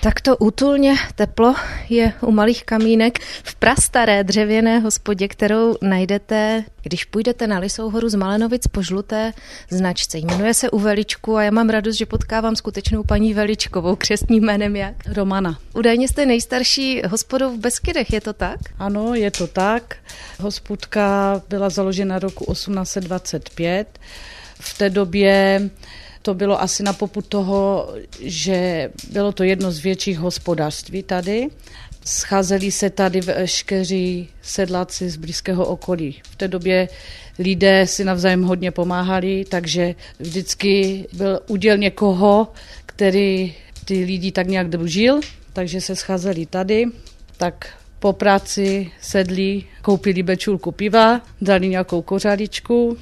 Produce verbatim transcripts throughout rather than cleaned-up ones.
Takto útulně teplo je u Malých Kamínek v prastaré dřevěné hospodě, kterou najdete, když půjdete na Lysou horu z Malenovic po žluté značce. Jmenuje se U Veličku a já mám radost, že potkávám skutečnou paní Veličkovou, křestním jménem jak? Romana. Údajně jste nejstarší hospodou v Beskydech, je to tak? Ano, je to tak. Hospodka byla založena roku osmnáct set dvacet pět. V té době to bylo asi na popud toho, že bylo to jedno z větších hospodářství tady. Scházeli se tady veškeří sedláci z blízkého okolí. V té době lidé si navzájem hodně pomáhali, takže vždycky byl úděl někoho, který ty lidi tak nějak družil, takže se scházeli tady. Tak po práci sedli, koupili bečůlku piva, dali nějakou kořáličku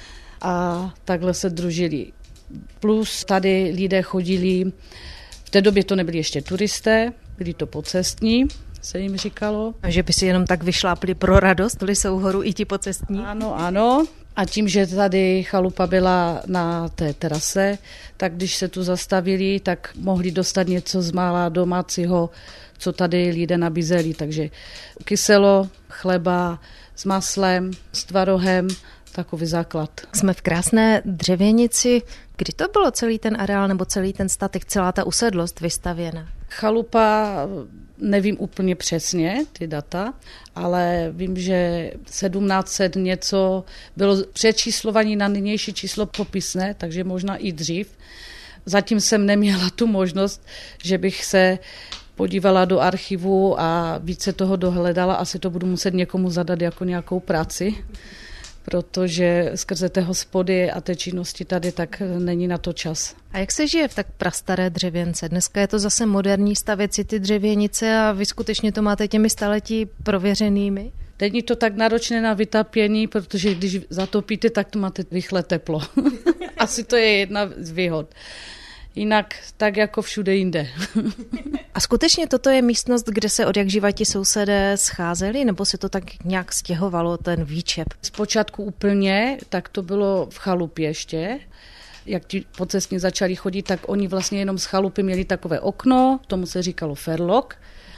a takhle se družili. Plus tady lidé chodili, v té době to nebyli ještě turisté, byli to pocestní, se jim říkalo. A že by si jenom tak vyšlápli pro radost Lysou horu i ti pocestní? Ano, ano. A tím, že tady chalupa byla na té terase, tak když se tu zastavili, tak mohli dostat něco z mála domácího, co tady lidé nabízeli. Takže kyselo, chleba s maslem, s tvarohem, takový základ. Jsme v krásné dřevěnici. Kdy to bylo celý ten areál nebo celý ten statek, celá ta usedlost vystavěna? Chalupa, nevím úplně přesně ty data, ale vím, že sedmnáct set něco bylo přečíslovaní na nynější číslo popisné, takže možná i dřív. Zatím jsem neměla tu možnost, že bych se podívala do archivu a více toho dohledala. Asi to budu muset někomu zadat jako nějakou práci, protože skrze té hospody a té činnosti tady tak není na to čas. A jak se žije v tak prastaré dřevěnce? Dneska je to zase moderní, stavět si ty dřevěnice a vy skutečně to máte těmi staletí prověřenými? Není to tak náročné na vytápění, protože když zatopíte, tak to máte rychle teplo. Asi to je jedna z výhod. Jinak tak jako všude jinde. A skutečně toto je místnost, kde se od jak živa ti sousedé scházeli, nebo se to tak nějak stěhovalo, ten výčep? Zpočátku úplně, tak to bylo v chalupě ještě. Jak ti pocestní začali chodit, tak oni vlastně jenom z chalupy měli takové okno, tomu se říkalo ferlok.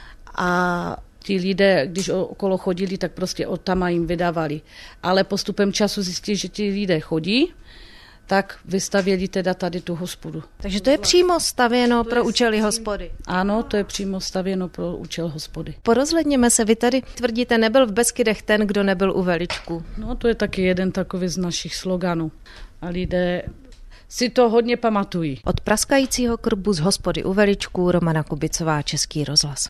A ti lidé, když okolo chodili, tak prostě od tam jim vydávali. Ale postupem času zjistili, že ti lidé chodí, tak vystavěli teda tady tu hospodu. Takže to je přímo stavěno pro účely hospody? Ano, to je přímo stavěno pro účel hospody. Porozhledněme se, vy tady tvrdíte, nebyl v Beskydech ten, kdo nebyl u Veličku. No to je taky jeden takový z našich sloganů. A lidé si to hodně pamatují. Od praskajícího krbu z hospody U Veličku Romana Kubicová, Český rozhlas.